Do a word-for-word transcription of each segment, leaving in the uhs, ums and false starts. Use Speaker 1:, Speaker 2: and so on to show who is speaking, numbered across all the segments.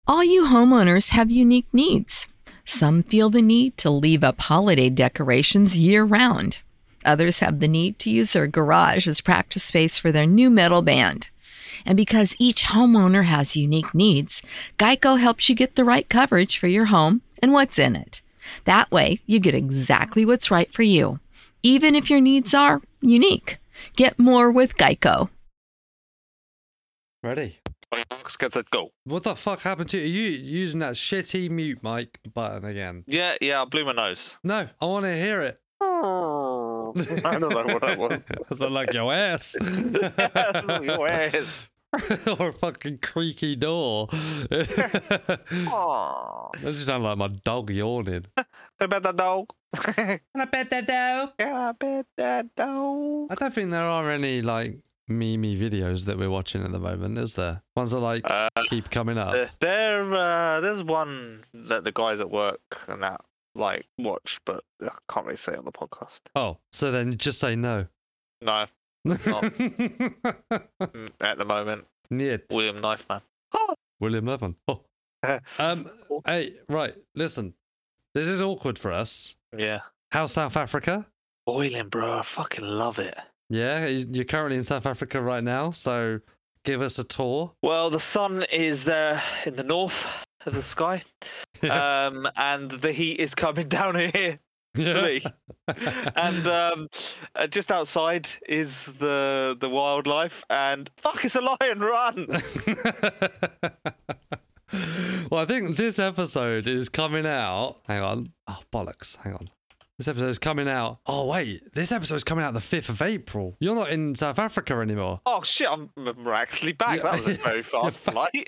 Speaker 1: All you homeowners have unique needs. Some feel the need to leave up holiday decorations year-round. Others have the need to use their garage as practice space for their new metal band. And because each homeowner has unique needs, Geico helps you get the right coverage for your home and what's in it. That way, you get exactly what's right for you, even if your needs are unique. Get more with Geico.
Speaker 2: Ready?
Speaker 3: Let's get that go.
Speaker 2: What the fuck happened to you? Are you using that shitty mute mic button again?
Speaker 3: Yeah, yeah, I blew my nose.
Speaker 2: No, I want to hear it.
Speaker 3: I don't know what that was.
Speaker 2: Does that like your ass?
Speaker 3: Your ass.
Speaker 2: Or a fucking creaky door. That just sounded like my dog yawning.
Speaker 3: I bet that dog.
Speaker 2: Can I bet that dog?
Speaker 3: Can I bet that dog?
Speaker 2: I don't think there are any like meme videos that we're watching at the moment, is there? Ones that like
Speaker 3: Uh,
Speaker 2: keep coming up.
Speaker 3: Uh, there, uh, there's one that the guys at work and that like watch, but I can't really say it on the podcast.
Speaker 2: Oh, so then just say no.
Speaker 3: No, mm, at the moment,
Speaker 2: Niet.
Speaker 3: William Knifeman.
Speaker 2: William Levin. Oh. Um. Hey, right. Listen, this is awkward for us.
Speaker 3: Yeah,
Speaker 2: How's South Africa?
Speaker 3: boiling, bro. I fucking love it.
Speaker 2: Yeah, you're currently in South Africa right now, so give us a tour.
Speaker 3: Well, the sun is there in the north of the sky, um, and the heat is coming down here to me. And um, uh, just outside is the the wildlife, and fuck, it's a lion! Run!
Speaker 2: Well, I think this episode is coming out. Hang on. Oh, bollocks. Hang on. This episode is coming out. Oh, wait. This episode is coming out the fifth of April. You're not in South Africa anymore.
Speaker 3: Oh shit! I'm miraculously back. That was a very fast flight.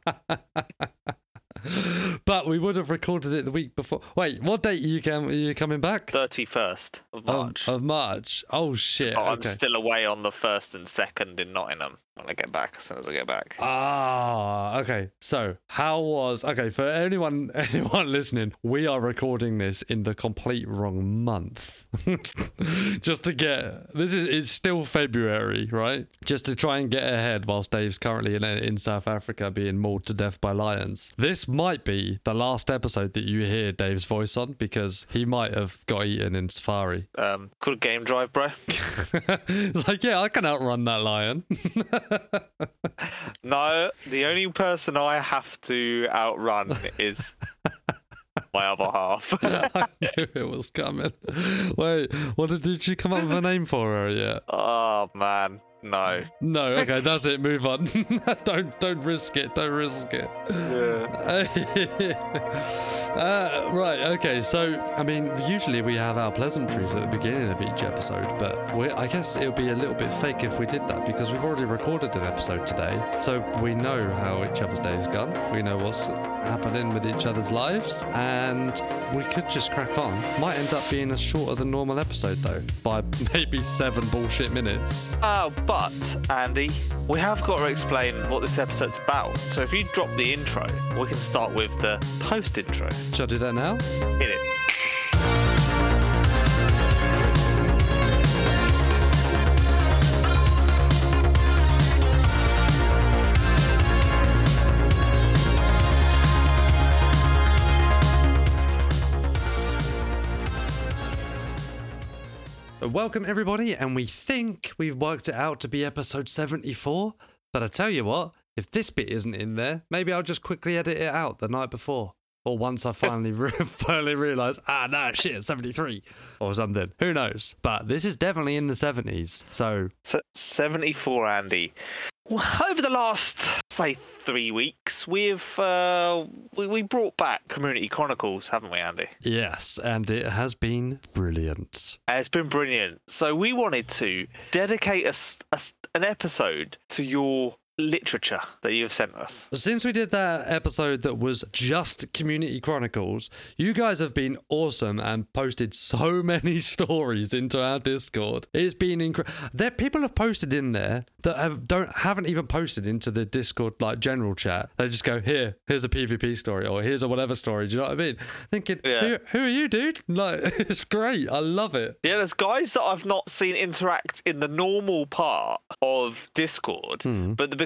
Speaker 2: But we would have recorded it the week before. Wait, what date are you, com- are you coming back?
Speaker 3: thirty-first of March.
Speaker 2: Of, of March. Oh, shit.
Speaker 3: Oh, I'm
Speaker 2: okay.
Speaker 3: still away on the first and second in Nottingham when I get back, as soon as I get back.
Speaker 2: Ah, okay. So, how was okay for anyone anyone listening? We are recording this in the complete wrong month, just to get this is it's still February, right? Just to try and get ahead whilst Dave's currently in in South Africa being mauled to death by lions. This might be the last episode that you hear Dave's voice on because he might have got eaten in safari.
Speaker 3: Um, good game drive, bro.
Speaker 2: It's like, yeah, I can outrun that lion.
Speaker 3: No, the only person I have to outrun is my other half.
Speaker 2: I knew it was coming. Wait, what did, did you come up with a name for her yet?
Speaker 3: Oh man, no.
Speaker 2: No, okay, that's it. Move on. don't don't risk it. Don't risk it. uh, right. Okay. So, I mean, usually we have our pleasantries at the beginning of each episode, but we I guess it would be a little bit fake if we did that because we've already recorded an episode today, so we know how each other's day has gone. We know what's happening with each other's lives, and we could just crack on. Might end up being a shorter than normal episode though, by maybe seven bullshit minutes.
Speaker 3: Oh, but Andy, we have got to explain what this episode's about. So if you drop the intro, we can start with the post intro.
Speaker 2: Should I do that now?
Speaker 3: Hit it.
Speaker 2: Welcome everybody, and we think we've worked it out to be episode seventy-four, but I tell you what, if this bit isn't in there, maybe I'll just quickly edit it out the night before, or once I finally re- finally realise, ah no, shit, it's seventy-three, or something, who knows, but this is definitely in the seventies, so...
Speaker 3: So seventy-four, Andy. Well, over the last, say, three weeks, we've uh, we, we brought back Community Chronicles, haven't we, Andy?
Speaker 2: Yes, and it has been brilliant.
Speaker 3: Uh, It's been brilliant. So we wanted to dedicate a, s- a s- an episode to your literature that you've sent us.
Speaker 2: Since we did that episode that was just Community Chronicles, you guys have been awesome and posted so many stories into our Discord. It's been incredible. There, people have posted in there that have don't haven't even posted into the Discord like general chat. They just go, here, here's a PvP story, or here's a whatever story. Do you know what I mean? Thinking,
Speaker 3: Yeah.
Speaker 2: who, who are you, dude? Like, it's great. I love it.
Speaker 3: Yeah, there's guys that I've not seen interact in the normal part of Discord,
Speaker 2: Hmm.
Speaker 3: but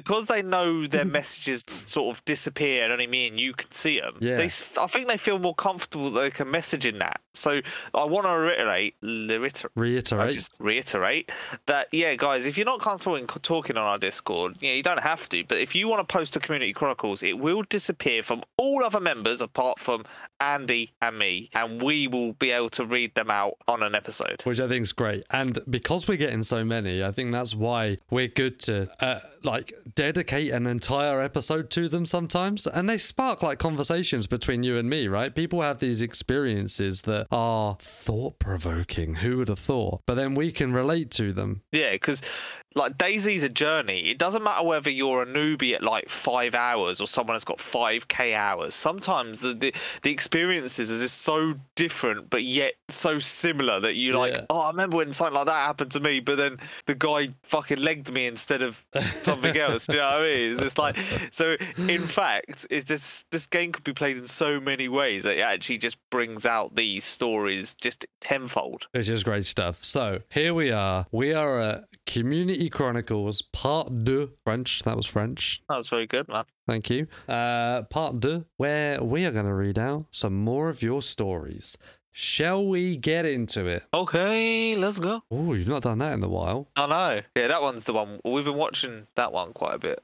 Speaker 3: because they know their messages sort of disappear and only me and you can see them.
Speaker 2: Yeah.
Speaker 3: They, I think they feel more comfortable that they can message in that. So I want to reiterate, reiterate,
Speaker 2: reiterate,
Speaker 3: I just reiterate that yeah, guys, if you're not comfortable in talking on our Discord, yeah, you don't have to. But if you want to post to Community Chronicles, it will disappear from all other members apart from Andy and me, and we will be able to read them out on an episode,
Speaker 2: which I think is great. And because we're getting so many, I think that's why we're good to uh, like dedicate an entire episode to them sometimes, and they spark like conversations between you and me, right? People have these experiences that are thought-provoking. Who would have thought? But then we can relate to them.
Speaker 3: Yeah, because like DayZ's a journey. It doesn't matter whether you're a newbie at like five hours or someone has got five K hours. Sometimes the, the the experiences are just so different, but yet so similar that you like,
Speaker 2: Yeah.
Speaker 3: oh, I remember when something like that happened to me, but then the guy fucking legged me instead of something else. Do you know what I mean? It's just like, so in fact, it's this this game could be played in so many ways that it actually just brings out these stories just tenfold.
Speaker 2: Which is great stuff. So here we are. We are at Community Chronicles Part Deux. French. That was French.
Speaker 3: That was very good, man.
Speaker 2: Thank you. Uh, part Deux, where we are going to read out some more of your stories. Shall we get into it?
Speaker 3: Okay, let's go.
Speaker 2: Oh, you've not done that in a while.
Speaker 3: I know. Yeah, that one's the one. We've been watching that one quite a bit.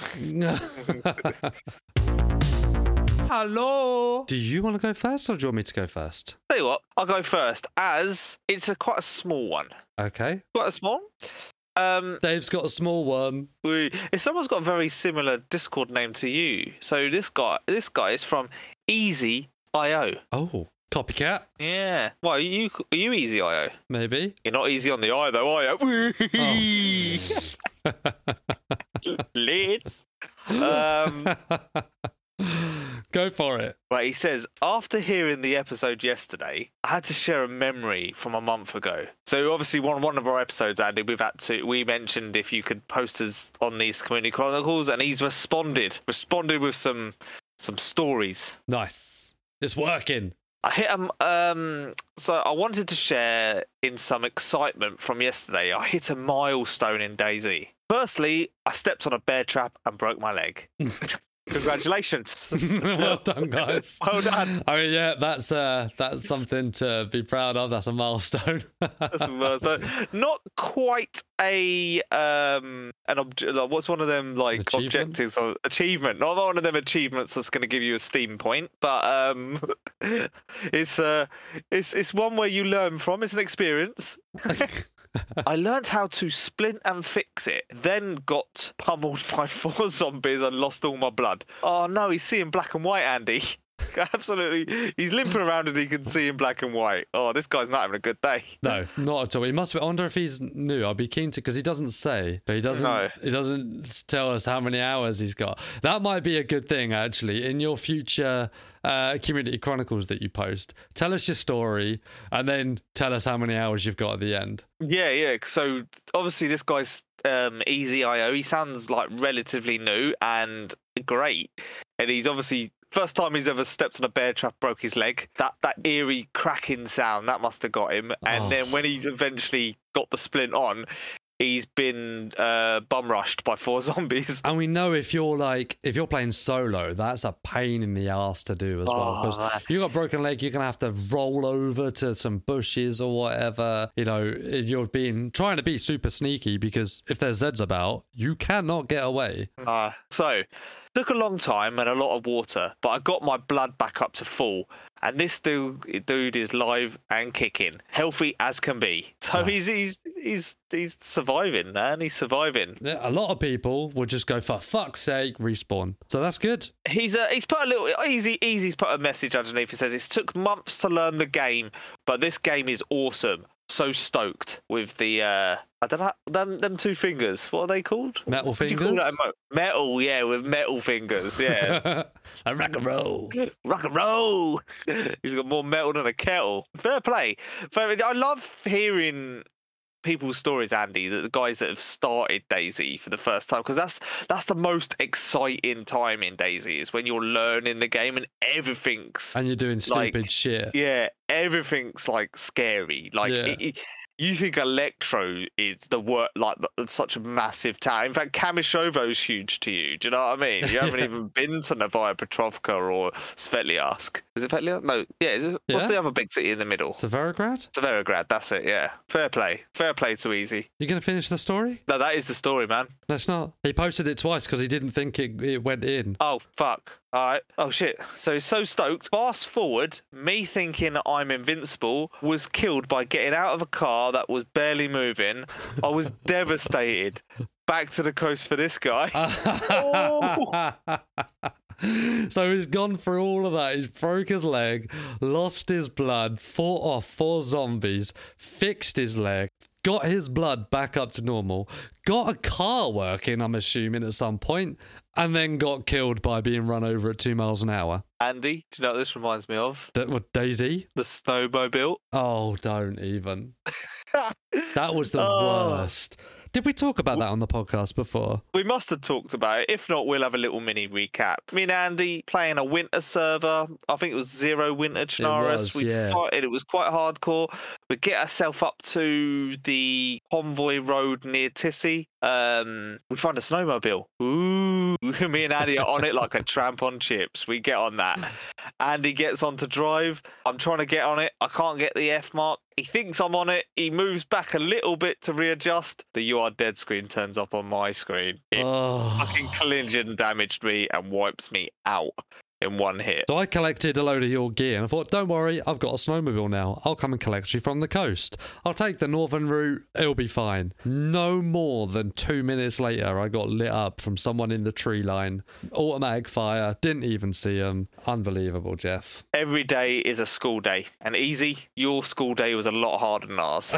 Speaker 2: Hello. Do you want to go first, or do you want me to go first?
Speaker 3: Tell you what, I'll go first, as it's a quite a small one.
Speaker 2: Okay.
Speaker 3: Quite a small. Um,
Speaker 2: Dave's got a small one.
Speaker 3: we, if someone's got a very similar Discord name to you, so this guy, this guy is from Easy I O.
Speaker 2: Oh, copycat.
Speaker 3: Yeah. Well, are you are you Easy I O?
Speaker 2: Maybe.
Speaker 3: You're not easy on the eye though, are you? Let's. Um.
Speaker 2: Go for it.
Speaker 3: Right, he says, after hearing the episode yesterday, I had to share a memory from a month ago. So obviously one one of our episodes, Andy, we've had to we mentioned if you could post us on these Community Chronicles, and he's responded. Responded with some some stories.
Speaker 2: Nice. It's working.
Speaker 3: I hit um um so I wanted to share in some excitement from yesterday. I hit a milestone in DayZ. Firstly, I stepped on a bear trap and broke my leg. Congratulations.
Speaker 2: Well done, guys.
Speaker 3: Well done.
Speaker 2: I mean, yeah, that's uh, that's something to be proud of. That's a milestone.
Speaker 3: That's a milestone. Not quite a um an object. Like, what's one of them like
Speaker 2: Achievement?
Speaker 3: objectives or achievement? Not one of them achievements that's going to give you a Steam point, but um, it's uh, it's it's one where you learn from. It's an experience. I learned how to splint and fix it, then got pummeled by four zombies and lost all my blood. Oh no, he's seeing black and white, Andy. Absolutely. He's limping around and he can see in black and white. Oh, this guy's not having a good day.
Speaker 2: No, not at all. He must be. I wonder if he's new. I'd be keen to, because he doesn't say, but he doesn't.
Speaker 3: No.
Speaker 2: He doesn't tell us how many hours he's got. That might be a good thing, actually, in your future uh, Community Chronicles that you post. Tell us your story, and then tell us how many hours you've got at the end.
Speaker 3: Yeah, yeah. So obviously this guy's um, Easy I O. He sounds like relatively new and great, and he's obviously. First time he's ever stepped on a bear trap, broke his leg. That that eerie cracking sound, that must have got him. And
Speaker 2: Oh.
Speaker 3: then when he eventually got the splint on, he's been uh, bum rushed by four zombies.
Speaker 2: And we know if you're like, if you're playing solo, that's a pain in the ass to do as well. Because
Speaker 3: Oh.
Speaker 2: you got a broken leg, you're going to have to roll over to some bushes or whatever. You know, you're being, trying to be super sneaky, because if there's Zeds about, you cannot get away.
Speaker 3: Uh, so, took a long time and a lot of water, but I got my blood back up to full. And this dude, dude is live and kicking, healthy as can be. So
Speaker 2: Nice.
Speaker 3: he's he's he's he's surviving, man. He's surviving.
Speaker 2: Yeah, a lot of people would just go, for fuck's sake, respawn. So that's good.
Speaker 3: He's uh, he's put a little easy easy's put a message underneath. He says it took months to learn the game, but this game is awesome. So stoked with the uh I don't know them them two fingers. What are they called?
Speaker 2: Metal
Speaker 3: What do you
Speaker 2: fingers.
Speaker 3: call that emo- metal, yeah, with metal fingers, yeah.
Speaker 2: A rock and roll.
Speaker 3: Rock and roll. He's got more metal than a kettle. Fair play. Fair, I love hearing people's stories, Andy, that the guys that have started DayZ for the first time, because that's that's the most exciting time in DayZ, is when you're learning the game and everything's
Speaker 2: And you're doing stupid
Speaker 3: Like,
Speaker 2: shit.
Speaker 3: yeah, everything's like scary. Like
Speaker 2: Yeah.
Speaker 3: it, it, You think Electro is the work like the, such a massive town? In fact, Kamishovo's huge to you. Do you know what I mean? You haven't even been to Novaya Petrovka or Svetliarsk. Is it Svetliarsk? No. Yeah. Is it,
Speaker 2: Yeah.
Speaker 3: What's the other big city in the middle?
Speaker 2: Severograd?
Speaker 3: Severograd. That's it. Yeah. Fair play. Fair play to Easy.
Speaker 2: You going to finish the story?
Speaker 3: No, that is the story, man.
Speaker 2: Let's not. He posted it twice because he didn't think it, it went in.
Speaker 3: Oh, fuck. All right. Oh, shit. So he's so stoked. Fast forward, me thinking I'm invincible was killed by getting out of a car that was barely moving. I was devastated. Back to the coast for this guy. Oh.
Speaker 2: So he's gone through all of that. He's broke his leg, lost his blood, fought off four zombies, fixed his leg, got his blood back up to normal, got a car working, I'm assuming, at some point, and then got killed by being run over at two miles an hour.
Speaker 3: Andy, do you know what this reminds me of?
Speaker 2: That what Daisy?
Speaker 3: The snowmobile.
Speaker 2: Oh, don't even. That was the
Speaker 3: Oh.
Speaker 2: worst. Did we talk about that on the podcast before?
Speaker 3: We must have talked about it. If not, we'll have a little mini recap. Me and Andy playing a winter server. I think it was Zero Winter Chinaris.
Speaker 2: was,
Speaker 3: we
Speaker 2: yeah.
Speaker 3: fought it. It was quite hardcore. We get ourselves up to the convoy road near Tissy. Um, we find a snowmobile. Ooh, me and Andy are on it like a tramp on chips. We get on that. Andy gets on to drive. I'm trying to get on it. I can't get the F mark. He thinks I'm on it. He moves back a little bit to readjust. The "you are dead" screen turns up on my screen. It
Speaker 2: Oh.
Speaker 3: fucking collision damaged me and wipes me out in one hit.
Speaker 2: So I collected a load of your gear and I thought, don't worry, I've got a snowmobile now. I'll come and collect you from the coast. I'll take the northern route. It'll be fine. No more than two minutes later, I got lit up from someone in the tree line. Automatic fire. Didn't even see them. Unbelievable, Jeff.
Speaker 3: Every day is a school day. And Easy, your school day was a lot harder than ours.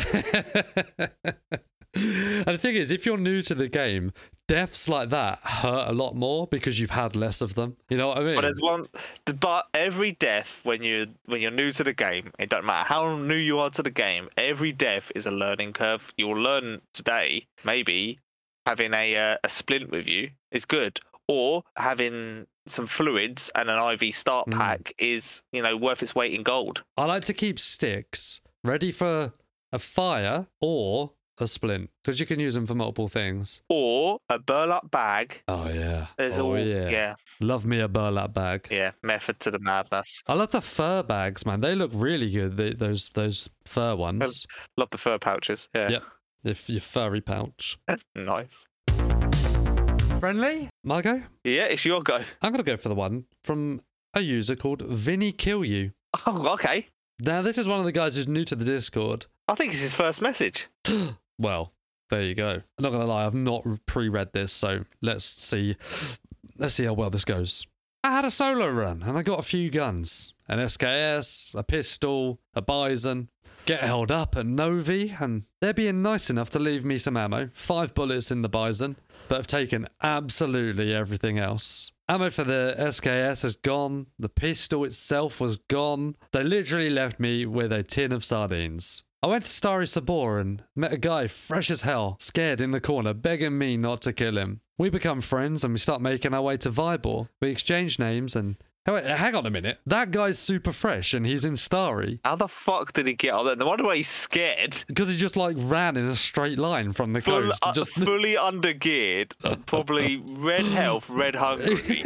Speaker 2: And the thing is, if you're new to the game, deaths like that hurt a lot more because you've had less of them. You know what I mean?
Speaker 3: But there's one. But every death when you when you're new to the game, it doesn't matter how new you are to the game. Every death is a learning curve. You'll learn today. Maybe having a uh, a splint with you is good, or having some fluids and an I V start
Speaker 2: Mm.
Speaker 3: pack is, you know, worth its weight in gold.
Speaker 2: I like to keep sticks ready for a fire or a splint because you can use them for multiple things.
Speaker 3: Or a burlap bag.
Speaker 2: Oh yeah.
Speaker 3: There's
Speaker 2: oh
Speaker 3: all
Speaker 2: yeah.
Speaker 3: yeah,
Speaker 2: Love me a burlap bag.
Speaker 3: yeah, method to the madness.
Speaker 2: I love the fur bags, man. They look really good. The, those those fur ones.
Speaker 3: Love the fur pouches. Yeah,
Speaker 2: Yep. If your furry pouch.
Speaker 3: nice.
Speaker 2: Friendly, Margot.
Speaker 3: Yeah, it's your go.
Speaker 2: I'm gonna go for the one from a user called Vinny Kill You.
Speaker 3: Oh, okay.
Speaker 2: Now this is one of the guys who's new to the Discord.
Speaker 3: I think it's his first message.
Speaker 2: Well, there you go. I'm not gonna lie, I've not pre-read this, so let's see. Let's see how well this goes. I had a solo run and I got a few guns. An S K S, a pistol, a Bison. Get held up at Novi and they're being nice enough to leave me some ammo. Five bullets in the Bison, but have taken absolutely everything else. Ammo for the S K S is gone. The pistol itself was gone. They literally left me with a tin of sardines. I went to Starry Sabor and met a guy fresh as hell, scared in the corner, begging me not to kill him. We become friends and we start making our way to Vybor. We exchange names and... Oh, wait, hang on a minute. That guy's super fresh and he's in Starry.
Speaker 3: How the fuck did he get on there? No wonder why he's scared.
Speaker 2: Because he just like ran in a straight line from the
Speaker 3: Full,
Speaker 2: coast.
Speaker 3: uh,
Speaker 2: just...
Speaker 3: fully undergeared, probably red health, red hungry.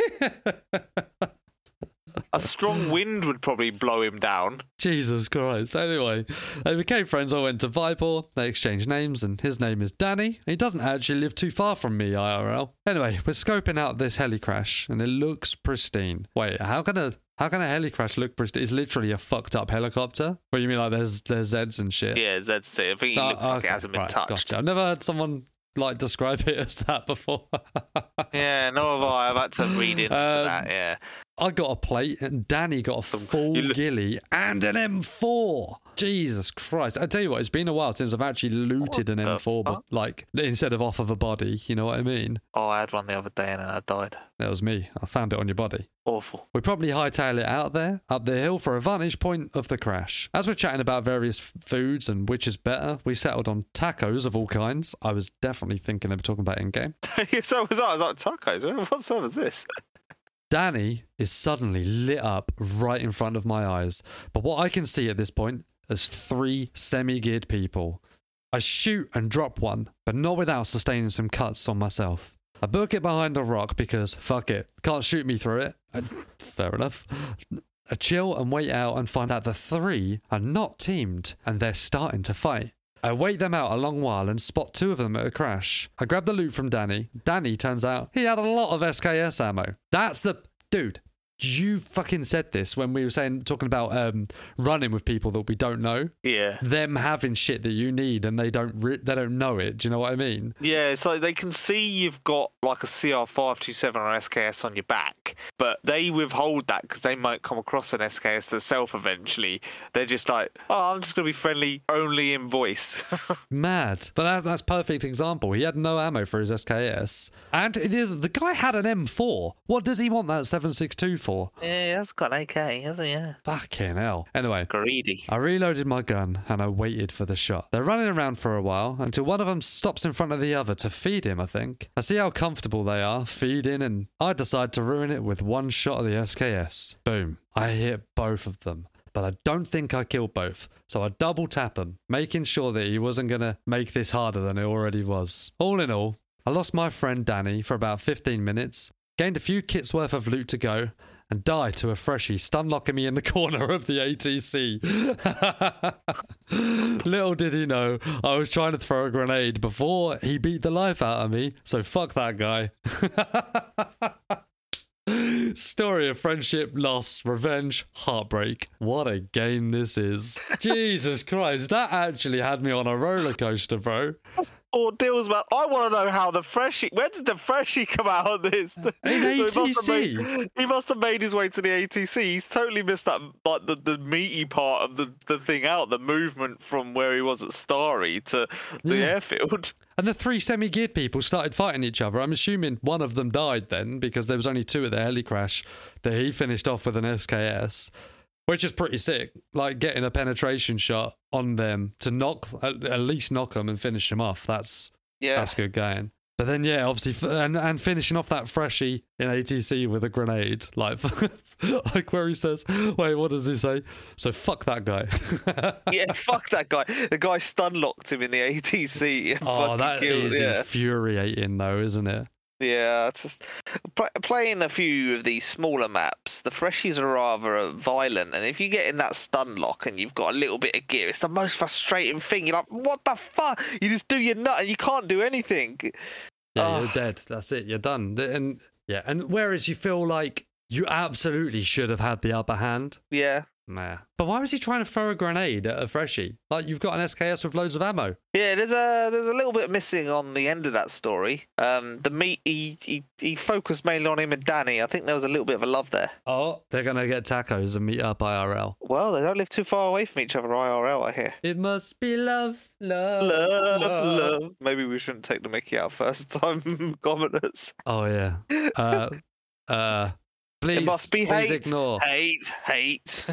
Speaker 3: A strong wind would probably blow him down.
Speaker 2: Jesus Christ. Anyway, they became friends. I went to Vybor. They exchanged names, and his name is Danny. He doesn't actually live too far from me, I R L. Anyway, we're scoping out this heli crash, and it looks pristine. Wait, how can a how can a heli crash look pristine? It's literally a fucked up helicopter. What do you mean, like there's there's Zeds and shit?
Speaker 3: Yeah, that's it. I think he
Speaker 2: Oh,
Speaker 3: looks like
Speaker 2: okay,
Speaker 3: it hasn't been
Speaker 2: right,
Speaker 3: touched.
Speaker 2: Gotcha. I've never heard someone like describe it as that before.
Speaker 3: Yeah, no have I. I've had to read into
Speaker 2: Um,
Speaker 3: that, yeah.
Speaker 2: I got a plate and Danny got a full
Speaker 3: you look-
Speaker 2: ghillie and an M four. Jesus Christ. I tell you what, it's been a while since I've actually looted an
Speaker 3: What the
Speaker 2: M four, but
Speaker 3: fuck?
Speaker 2: like instead of off of a body, you know what I mean?
Speaker 3: Oh, I had one the other day and then I died.
Speaker 2: That was me. I found it on your body.
Speaker 3: Awful.
Speaker 2: We probably hightail it out there, up the hill for a vantage point of the crash. As we're chatting about various f- foods and which is better, we settled on tacos of all kinds. I was definitely thinking of talking about in-game.
Speaker 3: So was I. I was like, tacos? What sort is this?
Speaker 2: Danny is suddenly lit up right in front of my eyes. But what I can see at this point is three semi-geared people I shoot and drop one, but not without sustaining some cuts on myself. I book it behind a rock because, fuck it, can't shoot me through it. I, fair enough. I chill and wait out and find out the three are not teamed and they're starting to fight. I wait them out a long while and spot two of them at a crash. I grab the loot from Danny. Danny, turns out, he had a lot of S K S ammo. That's the... Dude, you fucking said this when we were saying, talking about um, running with people that we don't know.
Speaker 3: Yeah.
Speaker 2: Them having shit that you need and they don't re- they don't know it. Do you know what I mean?
Speaker 3: Yeah, it's like they can see you've got like a C R five twenty-seven or S K S on your back, but they withhold that because they might come across an S K S themselves eventually. They're just like, oh, I'm just going to be friendly only in voice.
Speaker 2: Mad. But that, that's perfect example. He had no ammo for his S K S. And the, the guy had an M four. What does he want that seven six two for?
Speaker 3: Yeah, that's got an A K, hasn't he? Yeah.
Speaker 2: Fucking hell. Anyway.
Speaker 3: Greedy.
Speaker 2: I reloaded my gun and I waited for the shot. They're running around for a while until one of them stops in front of the other to feed him, I think. I see how comfortable they are, feeding, and I decide to ruin it with one shot of the S K S. Boom. I hit both of them. But I don't think I killed both, so I double tap him, making sure that he wasn't going to make this harder than it already was. All in all, I lost my friend Danny for about fifteen minutes, gained a few kits worth of loot to go, and died to a freshie stun locking me in the corner of the A T C. Little did he know, I was trying to throw a grenade before he beat the life out of me, so fuck that guy. Story of friendship, loss, revenge, heartbreak. What a game this is. Jesus Christ, that actually had me on a roller coaster, bro.
Speaker 3: Ordeals, man. I want to know how the freshie. When did the freshie come out of this?
Speaker 2: In A T C.
Speaker 3: So he, must made, he must have made his way to the A T C. He's totally missed that, like the, the meaty part of the, the thing out, the movement from where he was at Starry to the
Speaker 2: Yeah.
Speaker 3: airfield.
Speaker 2: And the three semi-geared people started fighting each other. I'm assuming one of them died then because there was only two at the heli crash that he finished off with an S K S. Which is pretty sick, like getting a penetration shot on them to knock, at, at least knock them and finish them off. That's
Speaker 3: Yeah.
Speaker 2: that's good going. But then, yeah, obviously, f- and, and finishing off that freshie in A T C with a grenade, like, like where he says, wait, what does he say? So fuck that guy.
Speaker 3: Yeah, fuck that guy. The guy stun locked him in the A T C. and
Speaker 2: Oh,
Speaker 3: fucking
Speaker 2: that
Speaker 3: killed,
Speaker 2: is
Speaker 3: yeah.
Speaker 2: infuriating, though, isn't it?
Speaker 3: Yeah, it's just, pl- playing a few of these smaller maps, the freshies are rather uh, violent, and if you get in that stun lock and you've got a little bit of gear, it's the most frustrating thing. You're like, what the fuck? You just do your nut and you can't do anything.
Speaker 2: Yeah,
Speaker 3: Oh.
Speaker 2: you're dead. That's it. You're done. And yeah, and whereas you feel like you absolutely should have had the upper hand.
Speaker 3: Yeah.
Speaker 2: Nah. But why was he trying to throw a grenade at a freshie? Like, you've got an S K S with loads of ammo.
Speaker 3: Yeah, there's a there's a little bit missing on the end of that story. Um, the meat he, he he focused mainly on him and Danny. I think there was a little bit of a love there.
Speaker 2: Oh. They're going to get tacos and meet up I R L.
Speaker 3: Well, they don't live too far away from each other I R L, I hear.
Speaker 2: It must be love, love,
Speaker 3: Love,
Speaker 2: love.
Speaker 3: love. Maybe we shouldn't take the Mickey out first time commoners.
Speaker 2: Oh, yeah. Uh, uh, please,
Speaker 3: It must be
Speaker 2: please
Speaker 3: hate.
Speaker 2: ignore.
Speaker 3: Hate, hate.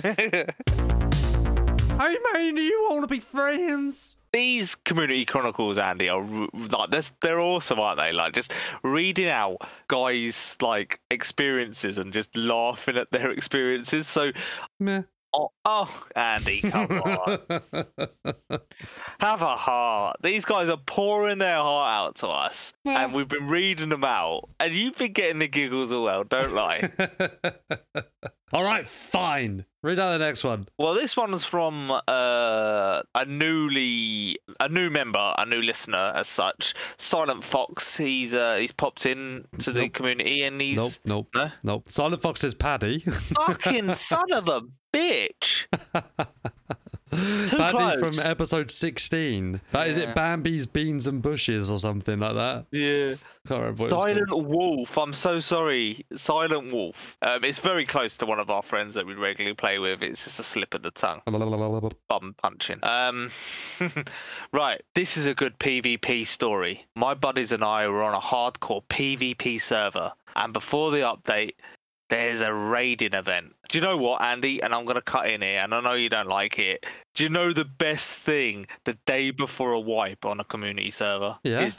Speaker 2: Hey, man, do you want to be friends?
Speaker 3: These community chronicles, Andy, are r- like they're, they're awesome, aren't they? Like just reading out guys' like experiences and just laughing at their experiences. So,
Speaker 2: Meh.
Speaker 3: oh, oh Andy, come on, have a heart. These guys are pouring their heart out to us,
Speaker 2: Yeah.
Speaker 3: and we've been reading them out, and you've been getting the giggles as well. Don't lie.
Speaker 2: All right, fine. Read out the next one.
Speaker 3: Well, this one's from uh, a newly, a new member, a new listener, as such. Silent Fox. He's uh, he's popped in to the
Speaker 2: Nope.
Speaker 3: community, and he's
Speaker 2: Nope, nope,
Speaker 3: No?
Speaker 2: nope. Silent Fox is Paddy.
Speaker 3: fucking son of a bitch. Too
Speaker 2: Paddy
Speaker 3: close.
Speaker 2: from episode sixteen. That is
Speaker 3: Yeah.
Speaker 2: it. Bambi's Beans and Bushes or something like that.
Speaker 3: Yeah.
Speaker 2: Can't remember what it's
Speaker 3: Silent
Speaker 2: called.
Speaker 3: Wolf. I'm so sorry. Silent Wolf. Um, it's very close to one of our friends that we regularly play with. It's just a slip of the tongue. Bum punching. Um, right. This is a good PvP story. My buddies and I were on a hardcore PvP server, and before the update, there's a raiding event. Do you know what, Andy? And I'm going to cut in here, and I know you don't like it. Do you know the best thing the day before a wipe on a community server
Speaker 2: Yeah.
Speaker 3: is just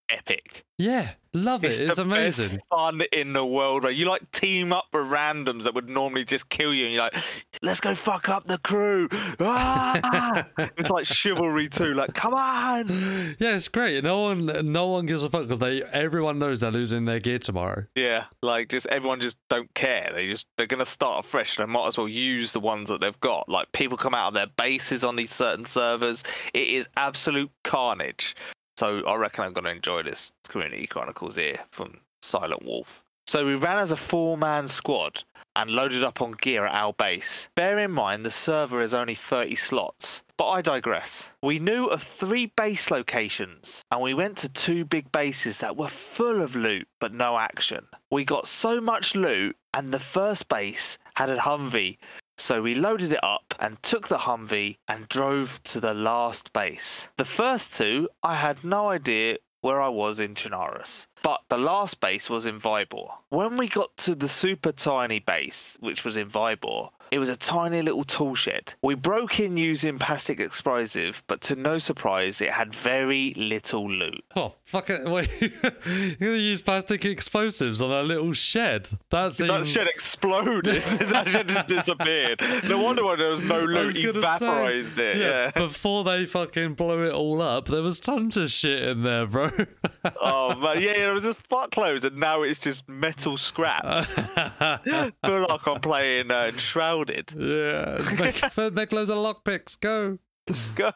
Speaker 3: epic.
Speaker 2: Yeah, love it. It's,
Speaker 3: It's the
Speaker 2: amazing.
Speaker 3: best fun in the world. Right? You like team up with randoms that would normally just kill you, and you're like, let's go fuck up the crew. Ah! It's like Chivalry two. Like, come on.
Speaker 2: Yeah, it's great. No one, no one gives a fuck because they, everyone knows they're losing their gear tomorrow.
Speaker 3: Yeah, like just everyone just don't care. They just they're gonna start afresh. They might as well use the ones that they've got. Like people come out of their bases on these certain servers. It is absolute carnage. So I reckon I'm going to enjoy this Community Chronicles here from Silent Wolf. So we ran as a four-man squad and loaded up on gear at our base. Bear in mind the server is only thirty slots, but I digress. We knew of three base locations and we went to two big bases that were full of loot but no action. We got so much loot and the first base had a Humvee. So we loaded it up and took the Humvee and drove to the last base. The first two, I had no idea where I was in Chernarus, but the last base was in Vybor. When we got to the super tiny base, which was in Vybor, it was a tiny little tool shed. We broke in using plastic explosive, but to no surprise, it had very little loot.
Speaker 2: Oh, fuck it. Wait, you're going to use plastic explosives on a little shed? That seems...
Speaker 3: That shed exploded. That shed just disappeared. No wonder why there was no loot. Evaporized it.
Speaker 2: Yeah,
Speaker 3: Yeah.
Speaker 2: Before they fucking blew it all up, there was tons of shit in there, bro.
Speaker 3: Oh, man. Yeah, there was just fuckloads, and now it's just metal scraps. Feel like I'm playing uh, Shrouded.
Speaker 2: Yeah. Make, make loads of lockpicks. Go.
Speaker 3: Go.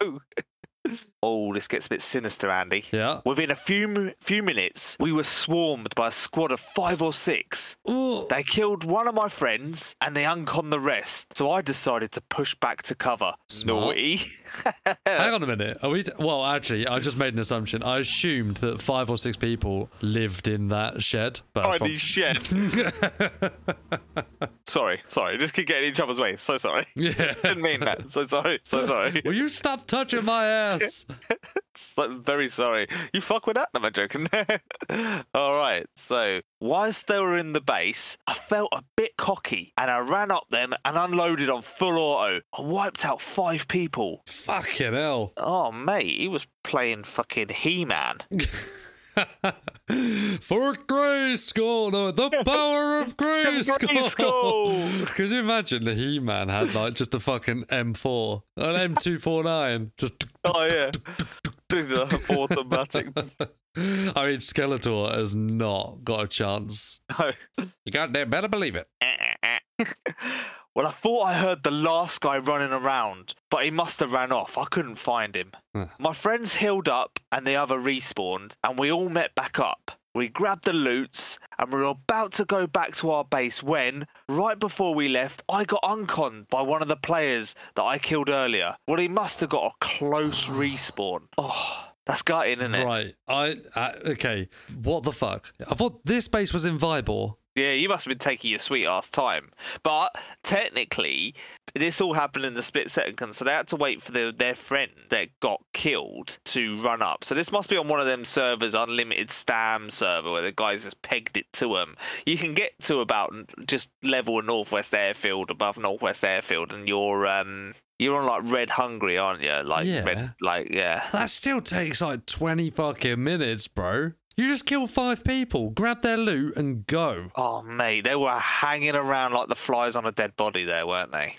Speaker 3: Oh, this gets a bit sinister, Andy.
Speaker 2: Yeah.
Speaker 3: Within a few few minutes, we were swarmed by a squad of five or six.
Speaker 2: Ooh.
Speaker 3: They killed one of my friends and they unconned the rest. So I decided to push back to cover.
Speaker 2: Smart.
Speaker 3: Naughty.
Speaker 2: Hang on a minute. Are we? T- well, actually, I just made an assumption. I assumed that five or six people lived in that shed. But
Speaker 3: Tiny shed. Sorry, sorry. Just keep getting in each other's way. So sorry.
Speaker 2: Yeah.
Speaker 3: Didn't mean that. So sorry. So sorry.
Speaker 2: Will you stop touching my ass?
Speaker 3: So, very sorry. You fuck with that? No, I'm joking. All right. So, whilst they were in the base, I felt a bit cocky and I ran up them and unloaded on full auto. I wiped out five people.
Speaker 2: Fucking hell.
Speaker 3: Oh, mate, he was playing fucking He-Man.
Speaker 2: For Grayskull, no, the power of Grayskull.
Speaker 3: Grayskull.
Speaker 2: Could you imagine the He-Man had like just a fucking M four, an M two forty-nine, just.
Speaker 3: Oh yeah, automatic.
Speaker 2: I mean, Skeletor has not got a chance.
Speaker 3: No.
Speaker 2: You goddamn better believe it.
Speaker 3: Well, I thought I heard the last guy running around, but he must have ran off. I couldn't find him.
Speaker 2: Huh.
Speaker 3: My friends healed up and the other respawned, and we all met back up. We grabbed the loots, and we were about to go back to our base when, right before we left, I got unconned by one of the players that I killed earlier. Well, he must have got a close respawn. Oh, that's gutting, isn't it?
Speaker 2: Right. I uh, okay. What the fuck? I thought this base was in Vybor.
Speaker 3: Yeah, you must have been taking your sweet ass time. But technically, this all happened in the split second, so they had to wait for the, their friend that got killed to run up. So this must be on one of them servers, unlimited Stam server, where the guys just pegged it to them. You can get to about just level Northwest Airfield, above Northwest Airfield, and you're um you're on like Red Hungry, aren't you? Like
Speaker 2: Yeah.
Speaker 3: red, like yeah.
Speaker 2: That still takes like twenty fucking minutes, bro. You just kill five people, grab their loot, and go.
Speaker 3: Oh mate, they were hanging around like the flies on a dead body there, weren't they?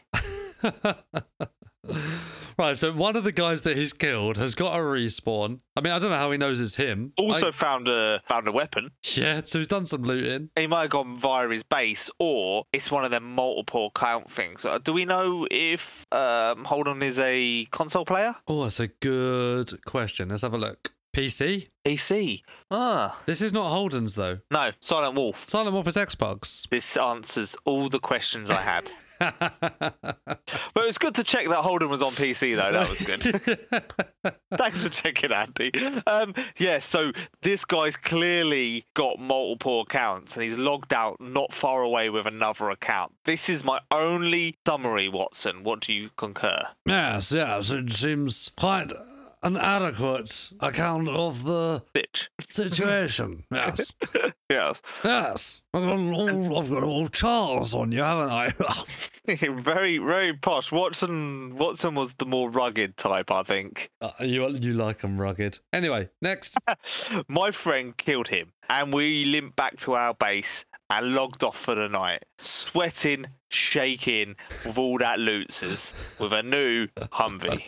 Speaker 2: Right, so one of the guys that he's killed has got a respawn. I mean, I don't know how he knows it's him.
Speaker 3: Also
Speaker 2: I-
Speaker 3: found a found a weapon.
Speaker 2: Yeah, so he's done some looting.
Speaker 3: He might have gone via his base, or it's one of them multiple account things. Uh, Do we know if um, Holden is a console player?
Speaker 2: Oh, that's a good question. Let's have a look. P C?
Speaker 3: P C. Ah,
Speaker 2: This is not Holden's, though.
Speaker 3: no, Silent Wolf.
Speaker 2: Silent Wolf is Xbox.
Speaker 3: This answers all the questions I had. But it's good to check that Holden was on P C, though. That was good. Thanks for checking, Andy. Um, yeah, so this guy's clearly got multiple accounts and he's logged out not far away with another account. This is my only summary, Watson. What do you concur?
Speaker 2: Yes, yes, it seems quite an adequate account of the
Speaker 3: Bitch.
Speaker 2: situation. Yes.
Speaker 3: Yes.
Speaker 2: Yes. I've got, an old, I've got an old Charles on you, haven't I?
Speaker 3: very, very posh. Watson Watson was the more rugged type, I think.
Speaker 2: Uh, you you like them rugged. Anyway, next.
Speaker 3: My friend killed him, and we limped back to our base and logged off for the night, sweating, shaking, with all that lootses, with a new Humvee.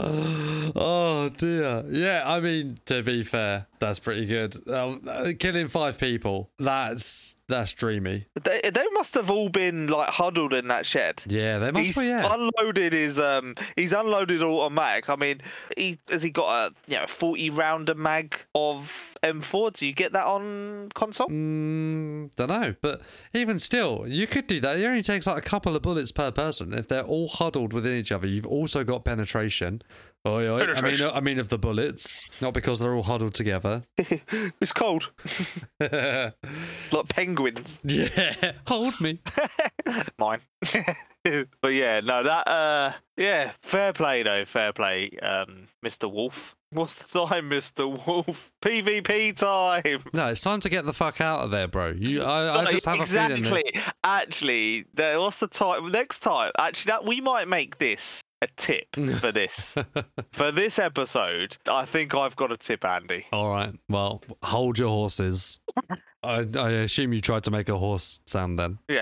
Speaker 2: Oh dear. Yeah, I mean, to be fair, that's pretty good. Um, uh, killing five people, that's that's dreamy.
Speaker 3: They, they must have all been like huddled in that shed.
Speaker 2: Yeah, they must
Speaker 3: He's
Speaker 2: be. Yeah.
Speaker 3: unloaded his um. He's unloaded automatic. I mean, he has he got a you know forty rounder mag of M four? Do you get that on console?
Speaker 2: Mm, don't know, but even still, you could do that. It only takes like a couple of bullets per person. If they're all huddled within each other, you've also got penetration. Oi, oi.
Speaker 3: Penetration.
Speaker 2: I mean, I mean of the bullets, not because they're all huddled together.
Speaker 3: It's cold. Like penguins.
Speaker 2: Yeah, hold me.
Speaker 3: Mine. But yeah, no, that uh, yeah, fair play though, fair play, um, Mister Wolf. What's the time, Mister Wolf? P V P time.
Speaker 2: No, it's time to get the fuck out of there, bro. You, I, I just have
Speaker 3: exactly.
Speaker 2: a feeling. That...
Speaker 3: Actually, there, what's the time? Next time, actually, that we might make this a tip for this for this episode. I think I've got a tip, Andy.
Speaker 2: All right. Well, hold your horses. I, I assume you tried to make a horse sound then.
Speaker 3: Yeah.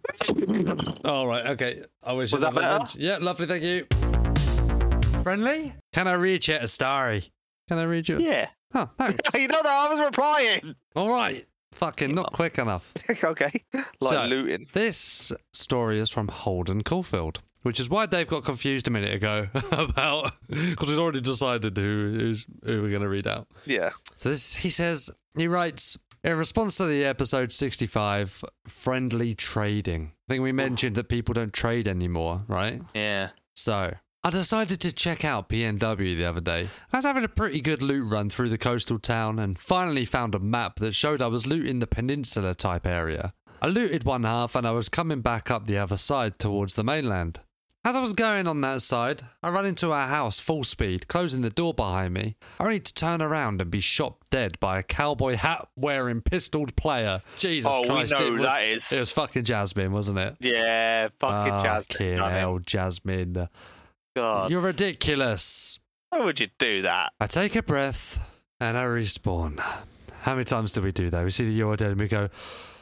Speaker 2: All right. Okay. I wish.
Speaker 3: Was
Speaker 2: you
Speaker 3: that
Speaker 2: lovely
Speaker 3: better?
Speaker 2: lunch. Yeah. Lovely. Thank you. Friendly. Can I read you a story? Can I read you?
Speaker 3: Yeah.
Speaker 2: Oh, thanks.
Speaker 3: You know that I was replying.
Speaker 2: All right. Fucking not quick enough.
Speaker 3: Okay. Like
Speaker 2: So,
Speaker 3: looting.
Speaker 2: This story is from Holden Caulfield, which is why Dave got confused a minute ago about because we'd already decided who who's, who we're going to read out.
Speaker 3: Yeah.
Speaker 2: So this, he says, he writes, in response to the episode sixty-five, friendly trading. I think we mentioned that people don't trade anymore, right?
Speaker 3: Yeah.
Speaker 2: So I decided to check out P N W the other day. I was having a pretty good loot run through the coastal town and finally found a map that showed I was looting the peninsula type area. I looted one half and I was coming back up the other side towards the mainland. As I was going on that side, I ran into our house full speed, closing the door behind me, only to turn around and be shot dead by a cowboy hat wearing pistoled player. Jesus
Speaker 3: Oh, we
Speaker 2: Christ,
Speaker 3: know
Speaker 2: it
Speaker 3: who
Speaker 2: was,
Speaker 3: that is.
Speaker 2: It was fucking Jasmine, wasn't it?
Speaker 3: Yeah. Fucking Jasmine.
Speaker 2: Fucking
Speaker 3: done it.
Speaker 2: hell, Jasmine.
Speaker 3: God.
Speaker 2: You're ridiculous.
Speaker 3: Why would you do that?
Speaker 2: I take a breath and I respawn. How many times do we do that? We see the you're dead and we go,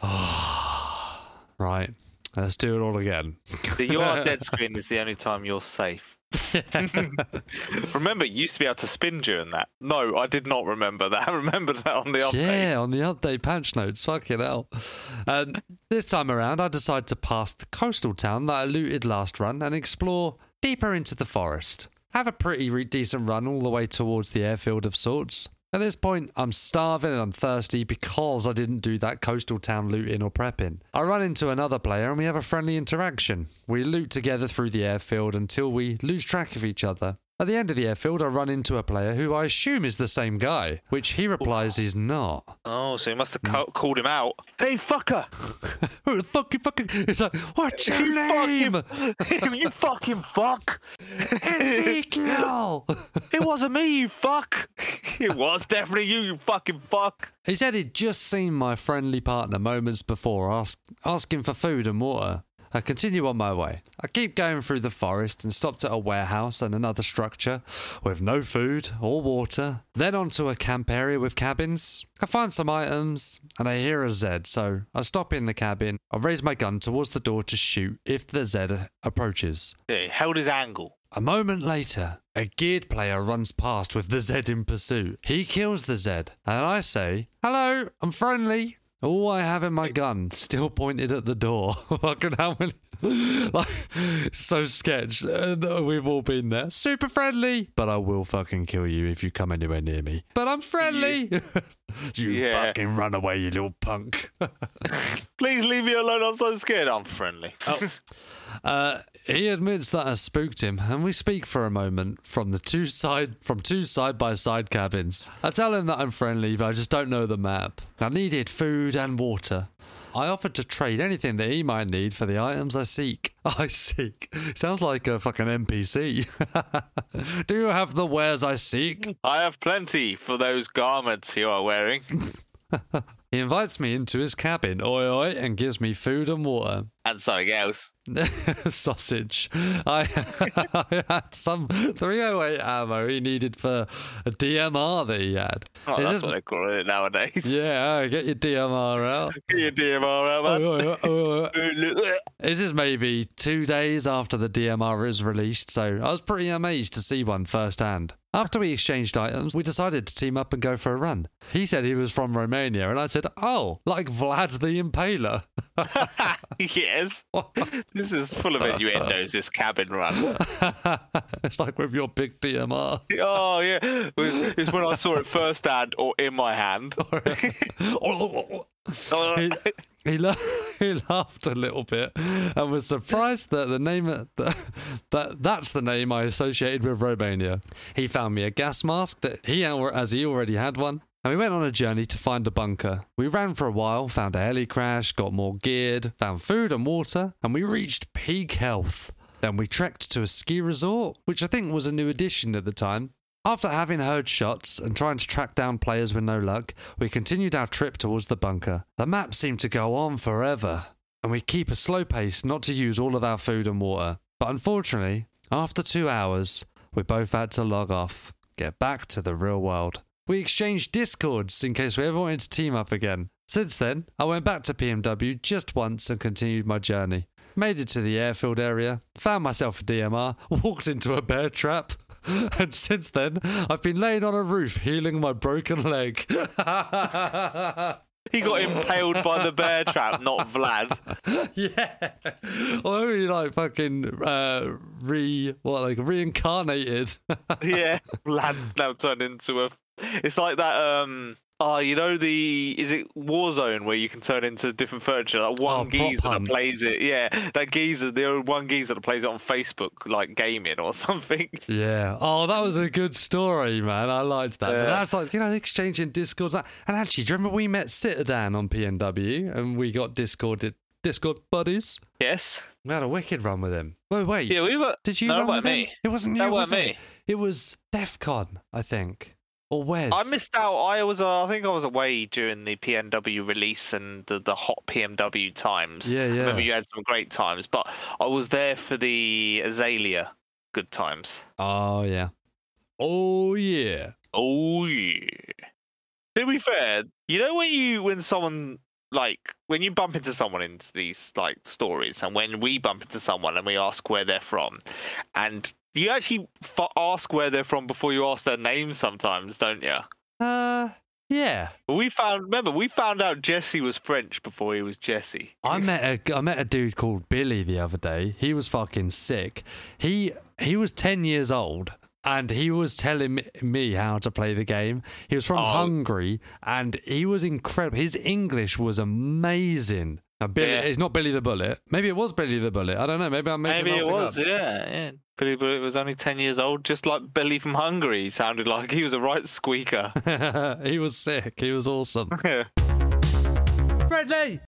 Speaker 2: oh, right, let's do it all again.
Speaker 3: The You Are Dead screen is the only time you're safe. Remember, you used to be able to spin during that. No, I did not remember that. I remember that on the update.
Speaker 2: Yeah, on the update patch notes. Fucking hell. Um, this time around, I decide to pass the coastal town that I looted last run and explore deeper into the forest. Have a pretty re- decent run all the way towards the airfield of sorts. At this point, I'm starving and I'm thirsty because I didn't do that coastal town looting or prepping. I run into another player and we have a friendly interaction. We loot together through the airfield until we lose track of each other. At the end of the airfield, I run into a player who I assume is the same guy, which he replies he's not.
Speaker 3: Oh, so he must have ca- called him out. Hey, fucker!
Speaker 2: Who the fuck you fucking... It's like, what's your
Speaker 3: You
Speaker 2: name?
Speaker 3: fucking, you fucking fuck!
Speaker 2: Ezekiel!
Speaker 3: It wasn't me, you fuck! It was definitely you, you fucking fuck!
Speaker 2: He said he'd just seen my friendly partner moments before, ask, asking for food and water. I continue on my way. I keep going through the forest and stopped at a warehouse and another structure with no food or water. Then onto a camp area with cabins. I find some items and I hear a Zed, so I stop in the cabin. I raise my gun towards the door to shoot if the Zed approaches.
Speaker 3: Yeah, he held his angle.
Speaker 2: A moment later, a geared player runs past with the Zed in pursuit. He kills the Zed, and I say, "Hello, I'm friendly." All I have in my gun, still pointed at the door. Fucking how many... like, so sketch. Uh, we've all been there. Super friendly, but I will fucking kill you if you come anywhere near me. But I'm friendly. You, you
Speaker 3: Yeah.
Speaker 2: fucking run away, you little punk.
Speaker 3: Please leave me alone, I'm so scared. I'm friendly.
Speaker 2: Oh. Uh, he admits that I spooked him, and we speak for a moment from the two side from two side by side cabins. I tell him that I'm friendly, but I just don't know the map. I needed food and water. I offered to trade anything that he might need for the items I seek. I seek. Sounds like a fucking N P C. Do you have the wares I seek?
Speaker 3: I have plenty for those garments you are wearing.
Speaker 2: He invites me into his cabin, oi oi, and gives me food and water.
Speaker 3: And something else.
Speaker 2: Sausage. I, I had some three oh eight ammo he needed for a D M R that he had.
Speaker 3: Oh,
Speaker 2: It's
Speaker 3: that's
Speaker 2: just-
Speaker 3: what they call it nowadays.
Speaker 2: Yeah, get your D M R out.
Speaker 3: Get your D M R out, man.
Speaker 2: Oh, oh, oh. This is maybe two days after the D M R is released, so I was pretty amazed to see one firsthand. After we exchanged items, we decided to team up and go for a run. He said he was from Romania, and I said, oh, like Vlad the Impaler.
Speaker 3: Yes. This is full of innuendos, this cabin run.
Speaker 2: It's like with your big D M R.
Speaker 3: Oh, yeah. It's when I saw it firsthand or in my hand.
Speaker 2: he, he, la- he laughed a little bit and was surprised that the name that, that that's the name I associated with Romania. He found me a gas mask that he as he already had one, and we went on a journey to find a bunker. We ran for a while, found a heli crash, got more geared, found food and water, and we reached peak health. Then we trekked to a ski resort, which I think was a new addition at the time. After having heard shots and trying to track down players with no luck, we continued our trip towards the bunker. The map seemed to go on forever, and we keep a slow pace not to use all of our food and water. But unfortunately, after two hours, we both had to log off, get back to the real world. We exchanged discords in case we ever wanted to team up again. Since then, I went back to P M W just once and continued my journey. Made it to the airfield area, found myself a D M R, walked into a bear trap, and since then, I've been laying on a roof healing my broken leg.
Speaker 3: He got impaled by the bear trap, not Vlad.
Speaker 2: Yeah. Or only like fucking uh, re, what, like reincarnated.
Speaker 3: Yeah. Vlad now turned into a... It's like that... um. Oh, you know the... Is it Warzone where you can turn into different furniture? Like one
Speaker 2: Oh, Prop
Speaker 3: geezer that
Speaker 2: Hunt.
Speaker 3: plays it. Yeah, that geezer, the old one geezer that plays it on Facebook, like gaming or something.
Speaker 2: Yeah. Oh, that was a good story, man. I liked that. But
Speaker 3: Yeah.
Speaker 2: that's like, you know, exchanging discords. And actually, do you remember we met Citadan on P N W and we got Discord Discord buddies?
Speaker 3: Yes.
Speaker 2: We had a wicked run with him. Wait, wait.
Speaker 3: Yeah, we were...
Speaker 2: Did you
Speaker 3: No,
Speaker 2: run
Speaker 3: that
Speaker 2: with
Speaker 3: wasn't
Speaker 2: him?
Speaker 3: me.
Speaker 2: It wasn't you,
Speaker 3: That
Speaker 2: was
Speaker 3: wasn't
Speaker 2: it?
Speaker 3: me.
Speaker 2: It was DEFCON, I think. Or Wes.
Speaker 3: I missed out. I was, uh, I think I was away during the P N W release and the, the hot P M W times.
Speaker 2: Yeah,
Speaker 3: I
Speaker 2: yeah.
Speaker 3: remember you had some great times, but I was there for the Azalea good times.
Speaker 2: Oh, yeah. Oh, yeah.
Speaker 3: Oh yeah. To be fair, you know when you when someone like when you bump into someone in these like stories, and when we bump into someone and we ask where they're from, and you actually f- ask where they're from before you ask their name sometimes, don't you?
Speaker 2: Uh, yeah.
Speaker 3: We found, remember, we found out Jesse was French before he was Jesse.
Speaker 2: I met a I met a dude called Billy the other day. He was fucking sick. He he was ten years old and he was telling me- me how to play the game. He was from
Speaker 3: Oh.
Speaker 2: Hungary and he was incredible. His English was amazing. Now, Billy,
Speaker 3: Yeah.
Speaker 2: it's not Billy the Bullet. Maybe it was Billy the Bullet. I don't know. Maybe I'm making
Speaker 3: Maybe it
Speaker 2: nothing
Speaker 3: was,
Speaker 2: up.
Speaker 3: yeah, yeah. Billy Bullet was only ten years old, just like Billy from Hungary. He sounded like he was a right squeaker.
Speaker 2: He was sick. He was awesome.
Speaker 3: Yeah.
Speaker 2: Friendly.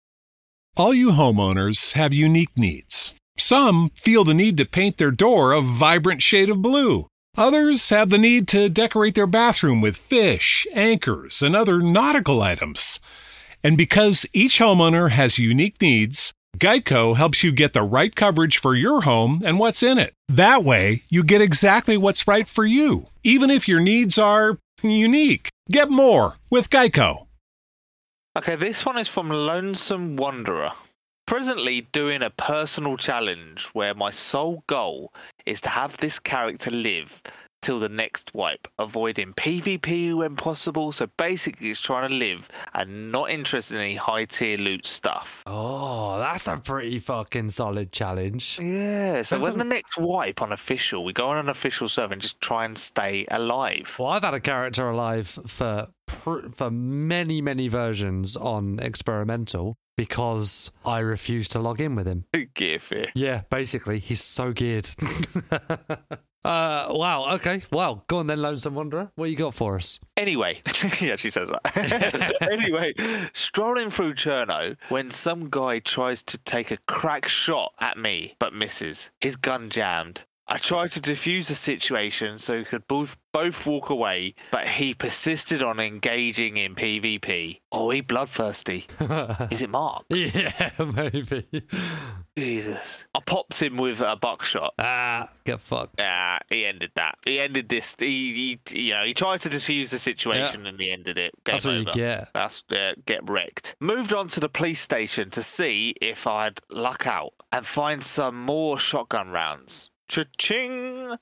Speaker 4: All you homeowners have unique needs. Some feel the need to paint their door a vibrant shade of blue. Others have the need to decorate their bathroom with fish, anchors, and other nautical items. And because each homeowner has unique needs, Geico helps you get the right coverage for your home and what's in it. That way, you get exactly what's right for you, even if your needs are unique. Get more with Geico.
Speaker 3: Okay, this one is from Lonesome Wanderer. Presently doing a personal challenge where my sole goal is to have this character live till the next wipe, avoiding PvP when possible. So basically, it's trying to live and not interested in any high tier loot stuff.
Speaker 2: Oh, that's a pretty fucking solid challenge.
Speaker 3: Yeah, so
Speaker 2: Depends
Speaker 3: when
Speaker 2: on-
Speaker 3: the next wipe on official, we go on an official server and just try and stay alive.
Speaker 2: Well, I've had a character alive for pr- for many, many versions on experimental because I refuse to log in with him.
Speaker 3: Gearfear.
Speaker 2: Yeah, basically, he's so geared. uh, wow, okay. Wow, go on then, Lonesome Wanderer. What you got for us?
Speaker 3: Anyway, yeah, she says that. Anyway, strolling through Cherno when some guy tries to take a crack shot at me but misses. His gun jammed. I tried to defuse the situation so we could both both walk away, but he persisted on engaging in PvP. Oh, he bloodthirsty. Is it Mark?
Speaker 2: Yeah, maybe.
Speaker 3: Jesus. I popped him with a buckshot.
Speaker 2: Ah, get fucked.
Speaker 3: Ah, he ended that. He ended this. He, he you know, he tried to defuse the situation
Speaker 2: Yeah.
Speaker 3: and he ended it. Game
Speaker 2: That's what
Speaker 3: over.
Speaker 2: you get.
Speaker 3: That's uh, get wrecked. Moved on to the police station to see if I'd luck out and find some more shotgun rounds. Cha-ching!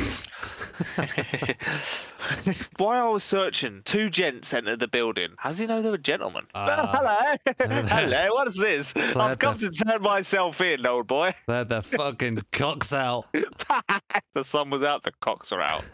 Speaker 3: While I was searching, two gents entered the building. How does he know they were gentlemen?
Speaker 2: Uh,
Speaker 3: Hello! Hello, what is this? I've come to turn myself in, old boy.
Speaker 2: They had their fucking cocks out.
Speaker 3: The sun was out, the cocks are out.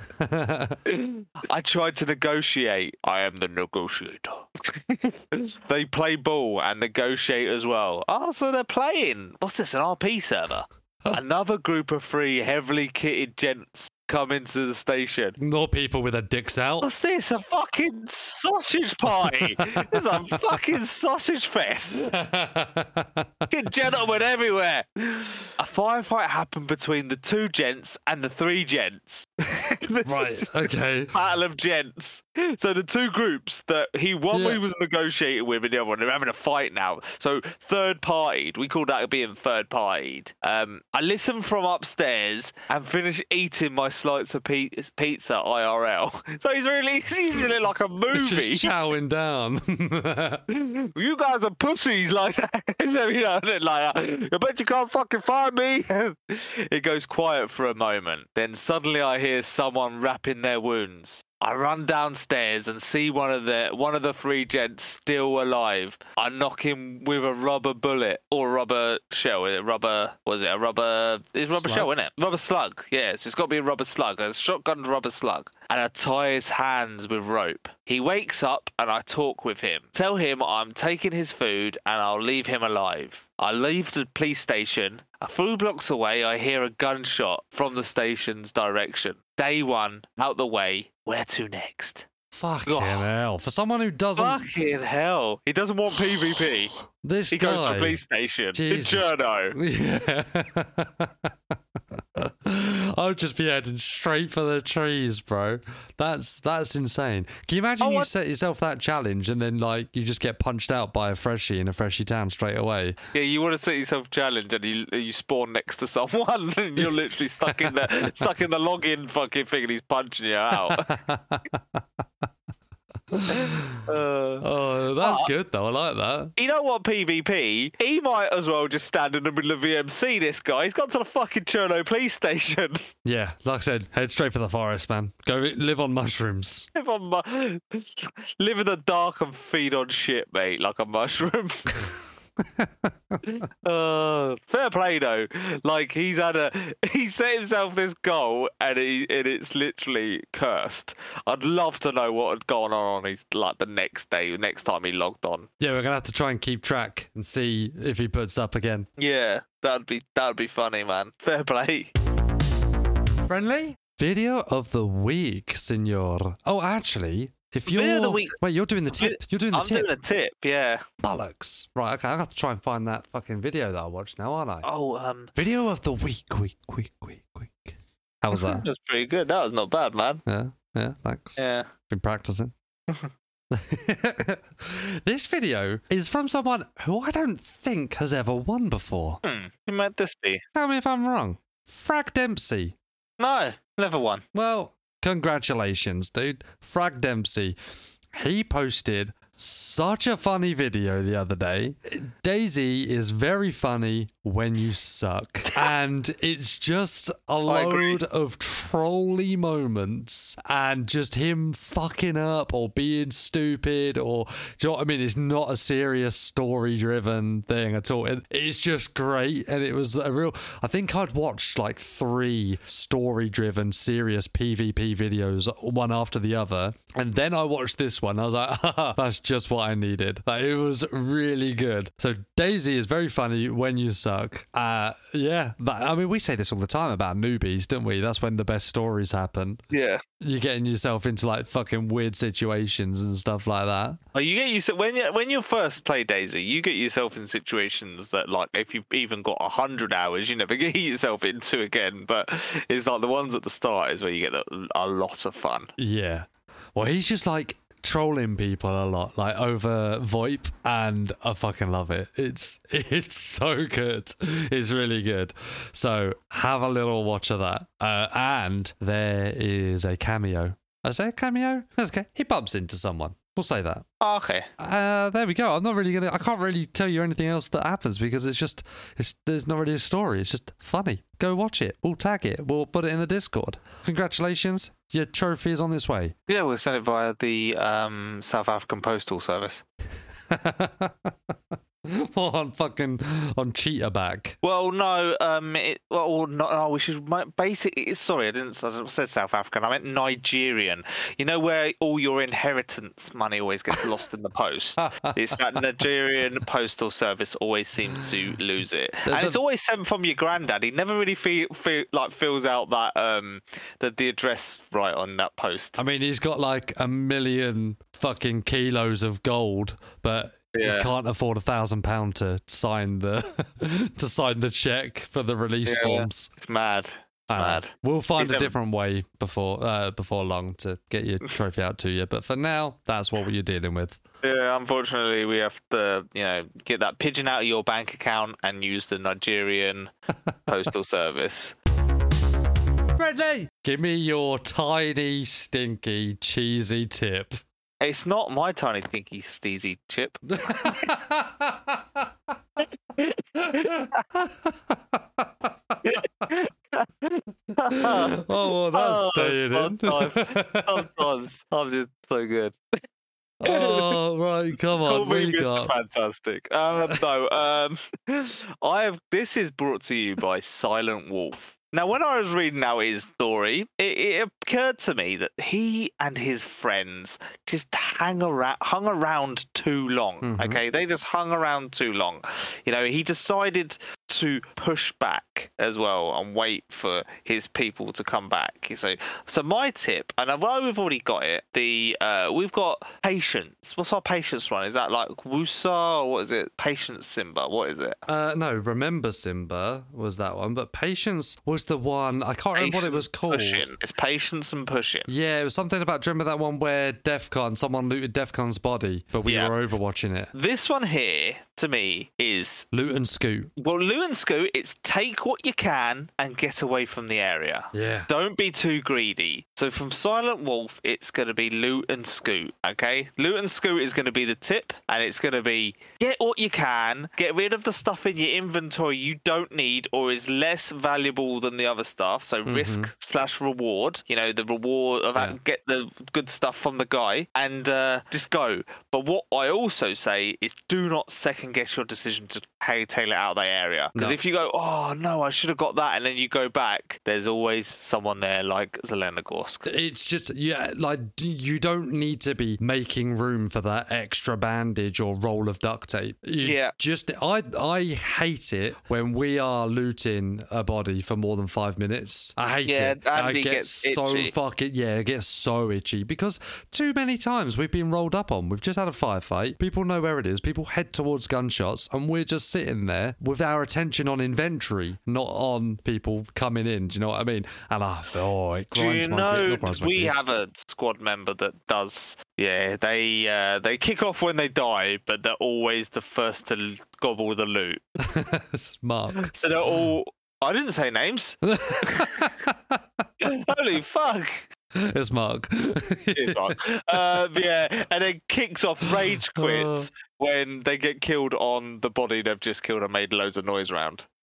Speaker 3: I tried to negotiate. I am the negotiator. They play ball and negotiate as well. Oh, so they're playing. What's this, an R P server? Another group of three heavily kitted gents come into the station.
Speaker 2: More people with their dicks out.
Speaker 3: What's this? A fucking sausage party? It's a fucking sausage fest. Fucking gentlemen everywhere. A firefight happened between the two gents and the three gents.
Speaker 2: Right, okay.
Speaker 3: Battle of gents. So the two groups that he one
Speaker 2: Yeah.
Speaker 3: we was negotiating with and the other one, they're having a fight now. So third partied. We call that being third partied. Um, I listened from upstairs and finished eating my slice of pe- pizza I R L. So he's really he's using it like a
Speaker 2: It's
Speaker 3: movie.
Speaker 2: just chowing down.
Speaker 3: You guys are pussies like that. So, you know, like that. I bet you can't fucking find me. It goes quiet for a moment. Then suddenly I hear someone wrapping their wounds. I run downstairs and see one of the one of the three gents still alive. I knock him with a rubber bullet or rubber shell. A rubber was it a rubber? It's rubber
Speaker 2: Slug?
Speaker 3: shell, isn't it? Rubber slug. Yes, it's got to be a rubber slug. A shotgun rubber slug. And I tie his hands with rope. He wakes up and I talk with him. Tell him I'm taking his food and I'll leave him alive. I leave the police station. A few blocks away, I hear a gunshot from the station's direction. Day one, out the way. Where to next?
Speaker 2: Fucking
Speaker 3: Oh.
Speaker 2: hell. For someone who doesn't...
Speaker 3: Fucking hell. He doesn't want PvP.
Speaker 2: This
Speaker 3: He
Speaker 2: guy...
Speaker 3: goes to the police station
Speaker 2: Jesus.
Speaker 3: in Cherno.
Speaker 2: Yeah. I would just be heading straight for the trees, bro. That's that's insane. Can you imagine
Speaker 3: Oh,
Speaker 2: you
Speaker 3: what-
Speaker 2: set yourself that challenge and then like you just get punched out by a freshie in a freshie town straight away?
Speaker 3: Yeah, you want to set yourself a challenge and you you spawn next to someone and you're literally stuck in the stuck in the login fucking thing and he's punching you out. Uh,
Speaker 2: Oh, that's
Speaker 3: Oh.
Speaker 2: good though. I like that.
Speaker 3: you know what, PvP? He might as well just stand in the middle of V M C, this guy. He's gone to the fucking Cherno police station.
Speaker 2: Yeah, like I said, head straight for the forest, man. Go live on mushrooms.
Speaker 3: live, on mu- live in the dark and feed on shit, mate, like a mushroom. uh, fair play though. Like he's had a he set himself this goal and, he, and it's literally cursed. I'd love to know what had gone on on his like the next day, next time he logged on.
Speaker 2: Yeah, we're gonna have to try and keep track and see if he puts up again.
Speaker 3: Yeah, that'd be that'd be funny, man. Fair play.
Speaker 2: Friendly video of the week, senor. Oh, actually, if you're
Speaker 3: Video of the week.
Speaker 2: wait, you're doing the tip. You're doing the
Speaker 3: I'm
Speaker 2: tip.
Speaker 3: doing a tip, yeah.
Speaker 2: Bollocks. Right, okay, I have to try and find that fucking video that I watched now, aren't I?
Speaker 3: Oh, um,
Speaker 2: Video of the week, week, week, week, week. How was that?
Speaker 3: that's pretty good. That was not bad, man.
Speaker 2: Yeah, yeah, thanks.
Speaker 3: Yeah.
Speaker 2: Been practicing. This video is from someone who I don't think has ever won before.
Speaker 3: Hmm. Who might this be?
Speaker 2: Tell me if I'm wrong. Frag Dempsey.
Speaker 3: No, never won.
Speaker 2: Well, congratulations, dude. Frag Dempsey. He posted such a funny video the other day. Daisy is very funny When You Suck. And it's just a load of trolly moments and just him fucking up or being stupid or, do you know what I mean? It's not a serious story-driven thing at all. It, it's just great. And it was a real, I think I'd watched like three story-driven, serious PvP videos, one after the other. And then I watched this one. I was like, ah, that's just what I needed. Like, it was really good. So DayZ is very funny when you suck. Uh, yeah. But, I mean, we say this all the time about newbies, don't we? That's when the best stories happen.
Speaker 3: Yeah.
Speaker 2: You're getting yourself into like fucking weird situations and stuff like that.
Speaker 3: Oh, you get yourself when you when you first play DayZ, you get yourself in situations that, like, if you've even got a hundred hours, you never get yourself into again. But it's like the ones at the start is where you get a, a lot of fun.
Speaker 2: Yeah. Well, he's just like trolling people a lot, like over VoIP, and I fucking love it. It's it's so good. It's really good. So have a little watch of that. Uh, and there is a cameo. I say a cameo? That's okay. He bumps into someone. We'll say that.
Speaker 3: Oh, okay.
Speaker 2: Uh, there we go. I'm not really gonna. I can't really tell you anything else that happens because it's just. It's there's not really a story. It's just funny. Go watch it. We'll tag it. We'll put it in the Discord. Congratulations. Your trophy is on its way.
Speaker 3: Yeah, we'll send it via the um, South African Postal Service.
Speaker 2: on fucking on cheetah back.
Speaker 3: Well, no, um, it, well, no, no, we should basically. Sorry, I didn't. I said South African. I meant Nigerian. You know where all your inheritance money always gets lost in the post. It's that Nigerian postal service always seems to lose it,
Speaker 2: There's
Speaker 3: and
Speaker 2: a...
Speaker 3: it's always sent from your granddad. He never really feel, feel like fills out that um the the address right on that post.
Speaker 2: I mean, he's got like a million fucking kilos of gold, but.
Speaker 3: Yeah.
Speaker 2: You can't afford a thousand pound to sign the to sign the check for the release
Speaker 3: yeah,
Speaker 2: forms.
Speaker 3: It's mad. It's
Speaker 2: uh,
Speaker 3: mad.
Speaker 2: We'll find
Speaker 3: He's
Speaker 2: a
Speaker 3: never...
Speaker 2: different way before uh, before long to get your trophy out to you. But for now, that's what you're dealing with.
Speaker 3: Yeah, unfortunately, we have to, you know, get that pigeon out of your bank account and use the Nigerian postal service.
Speaker 2: Bradley, give me your tiny, stinky, cheesy tip.
Speaker 3: It's not my tiny, stinky, steezy chip.
Speaker 2: oh, well, that's oh, staying in.
Speaker 3: Sometimes, sometimes I'm just so good.
Speaker 2: Oh, right, come on.
Speaker 3: Call me
Speaker 2: we
Speaker 3: Mister
Speaker 2: got...
Speaker 3: Fantastic. Um, no, um, I have. This is brought to you by Silent Wolf. Now, when I was reading out his story, it, it occurred to me that he and his friends just hang around, hung around too long. Mm-hmm. Okay, they just hung around too long. You know, he decided to push back as well and wait for his people to come back. So, so my tip, and although we've already got it, the uh, we've got Patience. What's our Patience one? Is that like Wusa or what is it? Patience Simba? What is it?
Speaker 2: Uh, no, Remember Simba was that one, but Patience was the one. I can't remember what it was called.
Speaker 3: Pushing. It's Patience and Pushing.
Speaker 2: Yeah, it was something about. Do you remember that one where Defcon, someone looted Defcon's body, but we yeah. were overwatching it?
Speaker 3: This one here, to me, is
Speaker 2: loot and scoot.
Speaker 3: Well, loot and scoot, it's take what you can and get away from the area.
Speaker 2: Yeah.
Speaker 3: Don't be too greedy. So from Silent Wolf, it's going to be loot and scoot, okay? Loot and scoot is going to be the tip, and it's going to be get what you can, get rid of the stuff in your inventory you don't need or is less valuable than the other stuff. So mm-hmm. risk slash reward, you know, the reward of yeah. get the good stuff from the guy and uh, just go. But what I also say is do not second guess your decision to tail it out of that area. Because no. if you go, oh no, I should have got that, and then you go back, there's always someone there like Zelenogorsk.
Speaker 2: It's just, yeah, like you don't need to be making room for that extra bandage or roll of duct tape. You
Speaker 3: yeah.
Speaker 2: Just, I, I hate it when we are looting a body for more than five minutes. I hate
Speaker 3: yeah,
Speaker 2: it.
Speaker 3: Andy
Speaker 2: I get
Speaker 3: gets
Speaker 2: so
Speaker 3: itchy.
Speaker 2: fucking, yeah, it gets so itchy because too many times we've been rolled up on. We've just had a firefight. People know where it is. People head towards gunshots and we're just sitting there with our attention on inventory, not on people coming in. Do you know what I mean? And I, oh, it grinds
Speaker 3: Do you
Speaker 2: my
Speaker 3: know,
Speaker 2: grinds my
Speaker 3: we
Speaker 2: gears.
Speaker 3: have a squad member that does, yeah, they uh, they kick off when they die, but they're always the first to gobble the loot.
Speaker 2: Mark.
Speaker 3: So they're all, I didn't say names. Holy fuck.
Speaker 2: It's Mark.
Speaker 3: It's Mark. Uh, yeah, and then kicks off rage quits when they get killed on the body they've just killed and made loads of noise around.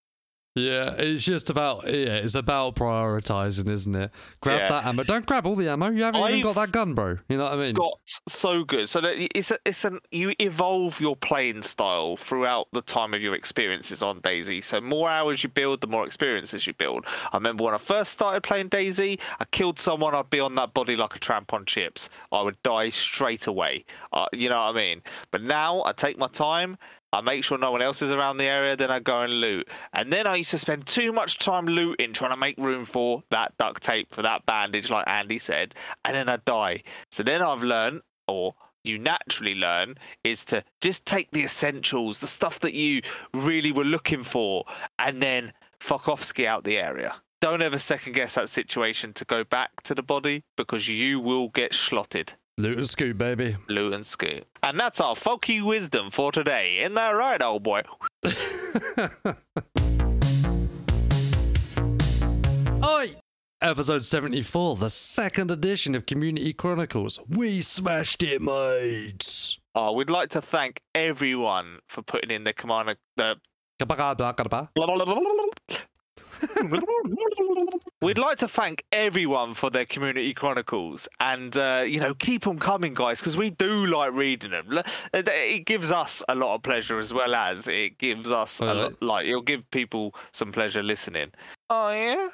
Speaker 2: Yeah, it's just about yeah, it's about prioritizing, isn't it? Grab
Speaker 3: Yeah.
Speaker 2: that ammo. Don't grab all the ammo. You haven't even
Speaker 3: I've
Speaker 2: got that gun, bro. You know what I mean?
Speaker 3: Got so good. So that it's a, it's an you evolve your playing style throughout the time of your experiences on DayZ. So more hours you build, the more experiences you build. I remember when I first started playing DayZ, I killed someone, I'd be on that body like a tramp on chips. I would die straight away. Uh, you know what I mean? But now I take my time. I make sure no one else is around the area, then I go and loot. And then I used to spend too much time looting, trying to make room for that duct tape, for that bandage, like Andy said, and then I die. So then I've learned, or you naturally learn, is to just take the essentials, the stuff that you really were looking for, and then fuck off, ski out the area. Don't ever second guess that situation to go back to the body, because you will get slotted.
Speaker 2: Loot and scoot, baby.
Speaker 3: Loot and scoot. And that's our folky wisdom for today. Isn't that right, old boy?
Speaker 2: Oi! Episode seventy-four, the second edition of Community Chronicles. We smashed it, mates!
Speaker 3: Oh, we'd like to thank everyone for putting in their command. Uh, We'd like to thank everyone for their Community Chronicles, and uh, you know, keep them coming, guys, because we do like reading them. It gives us a lot of pleasure, as well as it gives us
Speaker 2: oh,
Speaker 3: a lot, like it'll give people some pleasure listening. Oh yeah,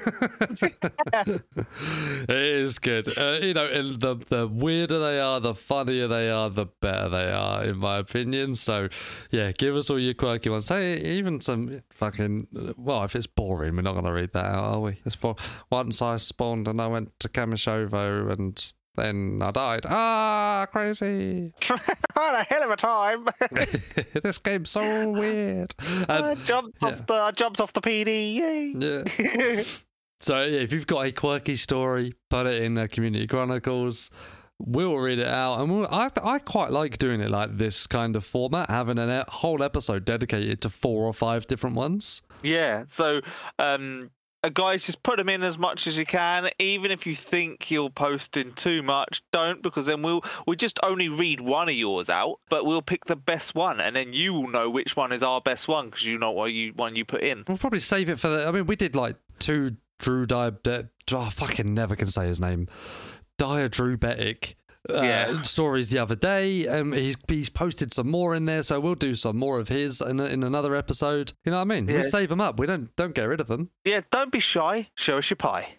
Speaker 2: it is good. Uh, you know, and the the weirder they are, the funnier they are, the better they are, in my opinion. So, yeah, give us all your quirky ones. Hey, even some fucking. Well, if it's boring, we're not going to read that out, are we? It's for once I spawned and I went to Kamishovo and then I died. Ah, crazy!
Speaker 3: what a hell of a time!
Speaker 2: This game's so weird. And,
Speaker 3: I jumped
Speaker 2: yeah.
Speaker 3: off the I jumped off the P D. Yay!
Speaker 2: Yeah. So yeah, if you've got a quirky story, put it in the Community Chronicles. We'll read it out, and we'll, I I quite like doing it like this kind of format, having a e- whole episode dedicated to four or five different ones.
Speaker 3: Yeah. So, um. Uh, guys, just put them in as much as you can. Even if you think you're posting too much, don't, because then we'll we just only read one of yours out, but we'll pick the best one, and then you will know which one is our best one because you know what you one you put in.
Speaker 2: We'll probably save it for the. I mean, we did like two Drew Di. Di oh, I fucking never can say his name. Diadrubetic. Uh,
Speaker 3: Yeah.
Speaker 2: stories the other day. Um, he's he's posted some more in there, so we'll do some more of his in, in another episode. You know what I mean?
Speaker 3: Yeah.
Speaker 2: We save them up. We don't don't get rid of them.
Speaker 3: Yeah, don't be shy. Show us your pie.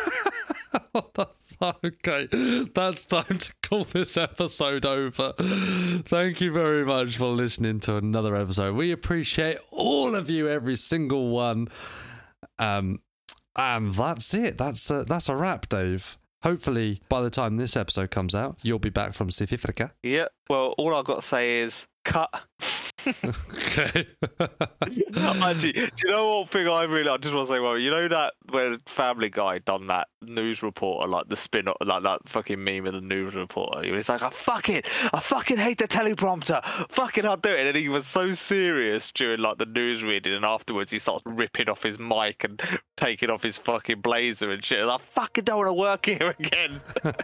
Speaker 2: What the fuck? Okay, that's time to call this episode over. Thank you very much for listening to another episode. We appreciate all of you, every single one. Um, and that's it. That's a, that's a wrap, Dave. Hopefully, by the time this episode comes out, you'll be back from South Africa.
Speaker 3: Yeah. Well, all I've got to say is cut.
Speaker 2: Okay.
Speaker 3: Actually, do you know what thing I really? I just want to say, well, you know that when Family Guy done that news reporter, like the spin, like that fucking meme of the news reporter. He was like, I fucking, I fucking hate the teleprompter. Fucking, I'll do it. And he was so serious during like the news reading, and afterwards he starts ripping off his mic and taking off his fucking blazer and shit. I like, fucking don't want to work here again.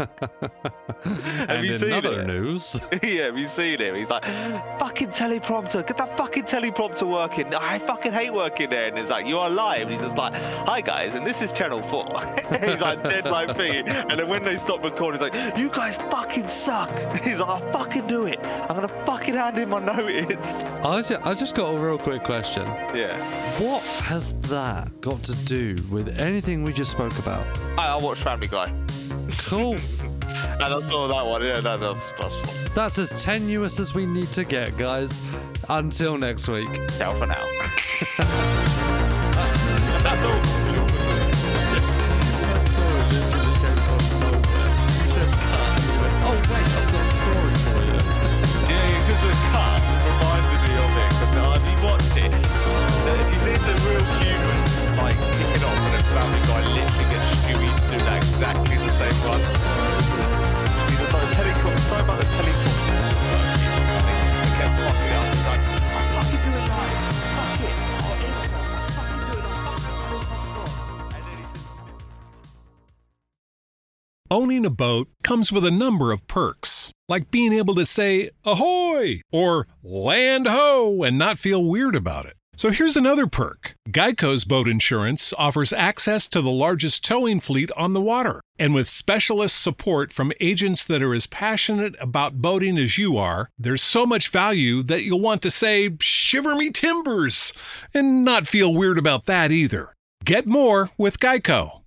Speaker 3: Have
Speaker 2: And
Speaker 3: you
Speaker 2: in
Speaker 3: seen
Speaker 2: other
Speaker 3: it?
Speaker 2: news,
Speaker 3: Yeah, have you seen him? He's like, fucking teleprompter, get that fucking teleprompter working. I fucking hate working there. And he's like, you are live. And he's just like, hi guys, and this is Channel four. He's like, dead like thingy. And then when they stop recording, he's like, you guys fucking suck. He's like, I'll fucking do it. I'm going to fucking hand in my notice.
Speaker 2: I just, I just got a real quick question.
Speaker 3: Yeah.
Speaker 2: What has that got to do with anything we just spoke about?
Speaker 3: I, I watched Family Guy.
Speaker 2: Cool.
Speaker 3: And I saw that one. Yeah, no, that's, that's fun.
Speaker 2: That's as tenuous as we need to get, guys. Until next week.
Speaker 3: Ciao for now. That's all.
Speaker 2: Oh, wait, I've got a story for you.
Speaker 3: Yeah, because the cut reminded me of it. Because have you watched it? If you see the real human, like, kicking off, and then Family Guy literally gets Stewie to do that exactly the same one. He's just like, telecom, sorry about the telecom. They kept fucking up. He's like, I'll fucking do it live. Fuck it. I'll fucking do it. I'll fucking do it. And then he just...
Speaker 4: Owning a boat comes with a number of perks, like being able to say ahoy or land ho and not feel weird about it. So here's another perk. Geico's boat insurance offers access to the largest towing fleet on the water. And with specialist support from agents that are as passionate about boating as you are, there's so much value that you'll want to say, shiver me timbers, and not feel weird about that either. Get more with Geico.